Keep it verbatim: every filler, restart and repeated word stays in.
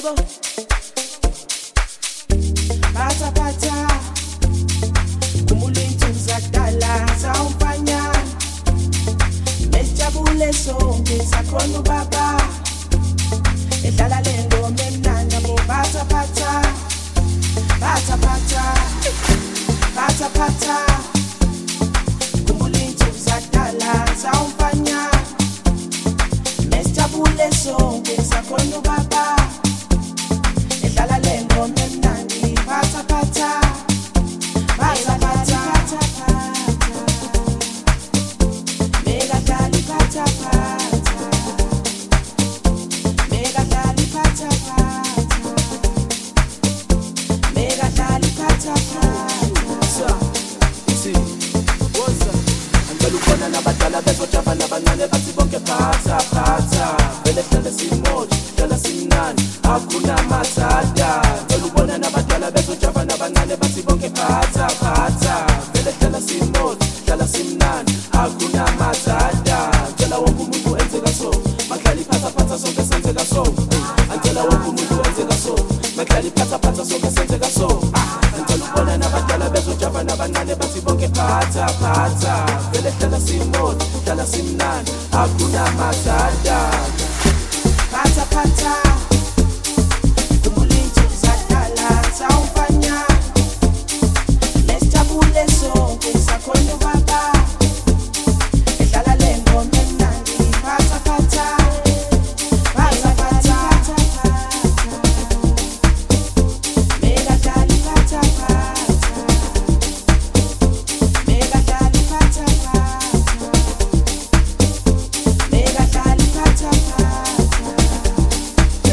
Pata pata Kumulo insuku zakudala sawumfanyana Mesijabule sonke sakhona ubaba Edlala le ngoma emnandi abo pata pata Pata pata Pata pata Kumulo insuku zakudala sawumfanyana Mesijabule sonke sakhona ubaba Edlala le ngoma emnandi pata pata Pata pata Mega dali pata pata Mega dali pata pata Mega dali pata pata Si, woza Angela ukona nabadala bezojava nabancane bathi bonke phatha phatha Vele hlala simoji, hlala simnani Hakuna mathada Angela ubona nabadala bezojava nabancane bathi bonke phatha phatha Vele hlala simoji, hlala simnani Hakuna mathada Angela wonke umuntu enzeka so Mahlali phatha phatha sonke senzeka so Angela wonke umuntu enzeka so Mahlali phatha phatha sonke senzeka so Angela ubona nabadala bezojava nabancane bathi bonke phatha phatha Vele hlala simoji, hlala simnani Hakuna mathada Pata pata Kumulo insuku zakudala sawumfanyana Mesijabule sonke sakhona ubaba Edlala le ngoma emnandi pata pata Pata pata Mega dali pata pata Mega dali pata pata Mega dali pata pata